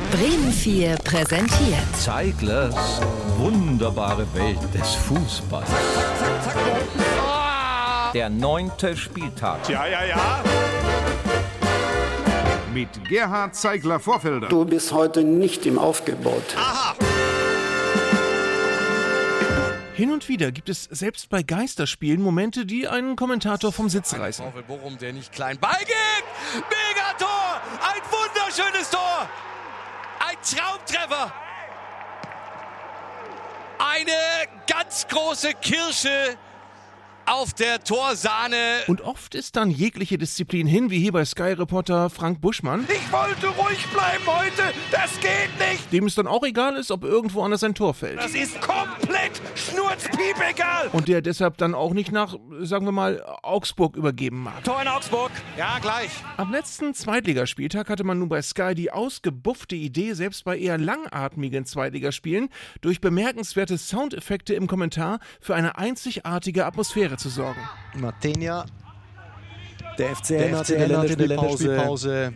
Bremen 4 präsentiert. Zeiglers wunderbare Welt des Fußballs. Der 9. Spieltag. Ja. Mit Gerhard Zeigler-Vorfelder. Du bist heute nicht im Aufgebot. Aha! Hin und wieder gibt es selbst bei Geisterspielen Momente, die einen Kommentator vom Sitz reißen. VfL Bochum, der nicht klein Ball gibt. Megator! Ein wunderschönes Tor! Ein Traumtreffer! Eine ganz große Kirsche auf der Torsahne. Und oft ist dann jegliche Disziplin hin, wie hier bei Sky-Reporter Frank Buschmann. Ich wollte ruhig bleiben heute. Das geht nicht. Dem es dann auch egal ist, ob irgendwo anders ein Tor fällt. Das ist komplett schnurzpiep egal. Und der deshalb dann auch nicht nach, sagen wir mal, Augsburg übergeben mag. Tor in Augsburg. Ja, gleich. Am letzten Zweitligaspieltag hatte man nun bei Sky die ausgebuffte Idee, selbst bei eher langatmigen Zweitligaspielen durch bemerkenswerte Soundeffekte im Kommentar für eine einzigartige Atmosphäre zu sorgen. Matenia, der FCN hatte in der Länderspielpause.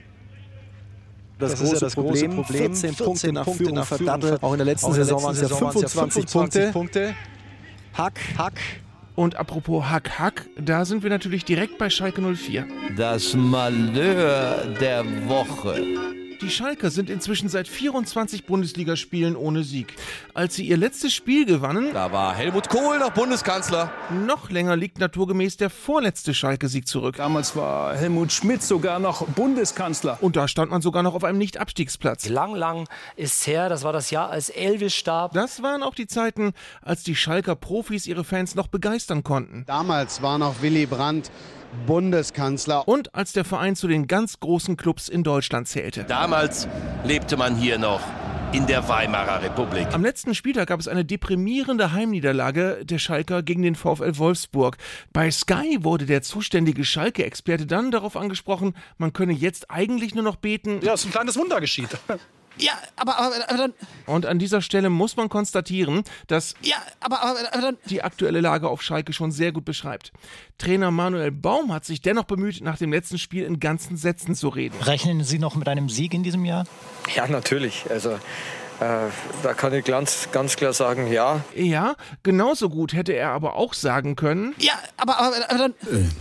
Das ist ja das große Problem. 14 Punkte nach Führung verdattelt. Auch in der letzten Saison waren es ja 25 Punkte. Hack. Und apropos Hack, da sind wir natürlich direkt bei Schalke 04. Das Malheur der Woche. Die Schalker sind inzwischen seit 24 Bundesligaspielen ohne Sieg. Als sie ihr letztes Spiel gewannen, Da war Helmut Kohl noch Bundeskanzler. noch länger liegt naturgemäß der vorletzte Schalke-Sieg zurück. Damals war Helmut Schmidt sogar noch Bundeskanzler. Und da stand man sogar noch auf einem Nicht-Abstiegsplatz. Lang ist's her, das war das Jahr, als Elvis starb. Das waren auch die Zeiten, als die Schalker Profis ihre Fans noch begeistern konnten. Damals war noch Willy Brandt Bundeskanzler. Und als der Verein zu den ganz großen Clubs in Deutschland zählte. Damals lebte man hier noch in der Weimarer Republik. Am letzten Spieltag gab es eine deprimierende Heimniederlage der Schalker gegen den VfL Wolfsburg. Bei Sky wurde der zuständige Schalke-Experte dann darauf angesprochen, man könne jetzt eigentlich nur noch beten. Ja, so ein kleines Wunder geschieht. Ja, aber dann... Und an dieser Stelle muss man konstatieren, dass Ja, aber dann... die aktuelle Lage auf Schalke schon sehr gut beschreibt. Trainer Manuel Baum hat sich dennoch bemüht, nach dem letzten Spiel in ganzen Sätzen zu reden. Rechnen Sie noch mit einem Sieg in diesem Jahr? Ja, natürlich. Also da kann ich ganz klar sagen, ja. Ja, genauso gut hätte er aber auch sagen können. Ja, aber dann...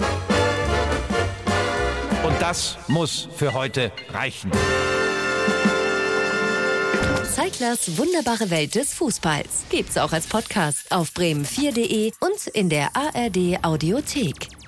Und das muss für heute reichen. Zeiglers wunderbare Welt des Fußballs gibt's auch als Podcast auf bremen4.de und in der ARD Audiothek.